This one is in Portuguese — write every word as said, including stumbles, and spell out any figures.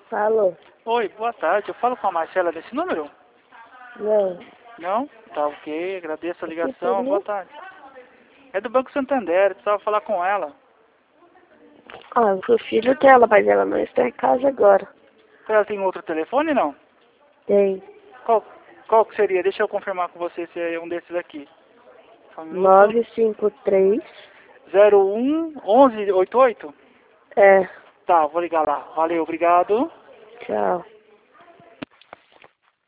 Alô? Oi, boa tarde. Eu falo com a Marcela desse número? Não. Não? Tá ok, agradeço a Aqui, ligação. tudo Boa bem? tarde. É do Banco Santander, precisava falar com ela. Ah, o filho dela, mas ela não está em casa agora. Ela tem outro telefone, não? Tem Qual, qual que seria? Deixa eu confirmar com você se é um desses aqui. Só um minuto. nove cinco três. zero um onze oitenta e oito? É, Tá, vou ligar lá. Valeu, obrigado. tchau.